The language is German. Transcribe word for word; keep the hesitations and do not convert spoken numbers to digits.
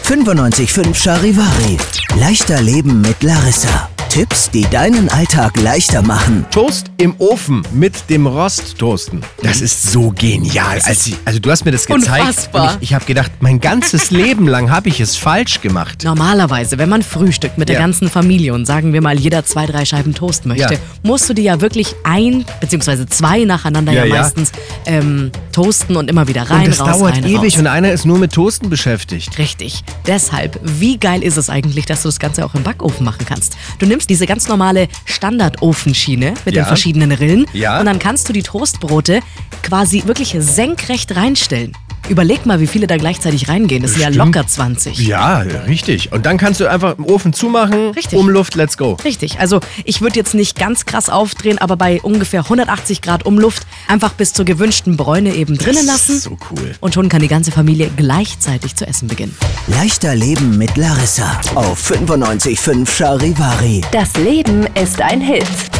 fünfundneunzig Komma fünf Charivari. Leichter Leben mit Larissa. Tipps, die deinen Alltag leichter machen. Toast im Ofen mit dem Rosttoasten. Das ist so genial. Als ich, also du hast mir das gezeigt. Unfassbar. Und ich ich habe gedacht, mein ganzes Leben lang habe ich es falsch gemacht. Normalerweise, wenn man frühstückt mit der Ja. ganzen Familie und sagen wir mal, jeder zwei, drei Scheiben Toast möchte, Ja. musst du die ja wirklich ein, beziehungsweise zwei nacheinander ja, Ja, ja. meistens ähm, toasten und immer wieder rein, und das raus, dauert rein, ewig raus. und einer ist nur mit Toasten beschäftigt. Richtig. Deshalb, wie geil ist es eigentlich, dass du das Ganze auch im Backofen machen kannst? Du nimmst diese ganz normale Standardofenschiene mit Ja. den verschiedenen Rillen Ja. und dann kannst du die Toastbrote quasi wirklich senkrecht reinstellen. Überleg mal, wie viele da gleichzeitig reingehen. Das sind ja Stimmt. locker zwanzig. Ja, richtig. Und dann kannst du einfach den Ofen zumachen, Richtig. Umluft, let's go. Richtig, also ich würde jetzt nicht ganz krass aufdrehen, aber bei ungefähr hundertachtzig Grad Umluft einfach bis zur gewünschten Bräune eben drinnen Das lassen. ist so cool. Und schon kann die ganze Familie gleichzeitig zu essen beginnen. Leichter Leben mit Larissa auf fünfundneunzig Komma fünf Charivari. Das Leben ist ein Hit.